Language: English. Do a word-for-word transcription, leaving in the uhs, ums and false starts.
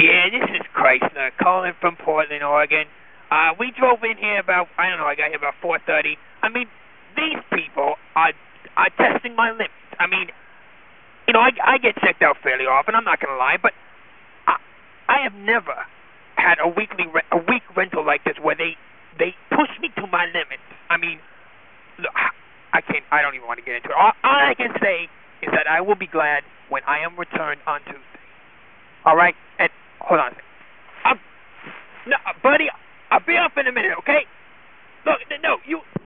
Yeah, this is Chrysler calling from Portland, Oregon. Uh, we drove in here about, I don't know, I got here about four thirty. I mean, these people are are testing my limits. I mean, you know, I, I get checked out fairly often, I'm not going to lie, but I, I have never had a weekly re- a week rental like this where they, they push me to my limits. I mean, look, I can't, I don't even want to get into it. All, all I can say is that I will be glad when I am returned on Tuesday. All right? And hold on a second. I'm, no, buddy, I'll be up in a minute, okay? Look, no, you...